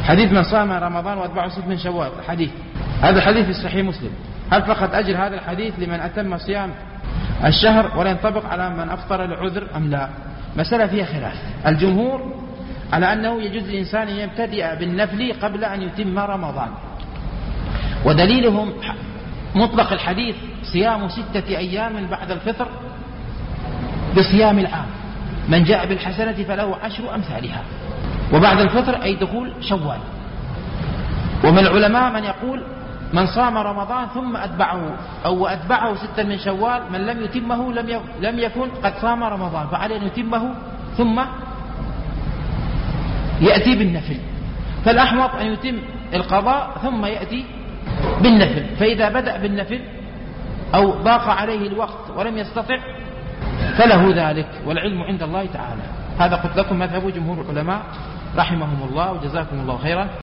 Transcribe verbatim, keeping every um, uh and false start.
حديث من صام رمضان وأتبعه ست من شوال، حديث هذا الحديث في صحيح مسلم، هل فقط أجر هذا الحديث لمن أتم صيام الشهر ولا ينطبق على من أفطر لعذر أم لا؟ مسألة فيها خلاف. الجمهور على أنه يجوز الإنسان أن يبتدئ بالنفل قبل أن يتم رمضان، ودليلهم مطلق الحديث صيام ستة أيام بعد الفطر بصيام العام، من جاء بالحسنة فله عشر أمثالها، وبعد الفطر أي دخول شوال. ومن العلماء من يقول من صام رمضان ثم أتبعه أو أتبعه ستا من شوال، من لم يتمه لم يكن قد صام رمضان، فعليه أن يتمه ثم يأتي بالنفل. فالأحوط أن يتم القضاء ثم يأتي بالنفل، فإذا بدأ بالنفل أو ضاق عليه الوقت ولم يستطع فله ذلك، والعلم عند الله تعالى. هذا قلت لكم مذهب جمهور العلماء رحمهم الله وجزاكم الله خيرا.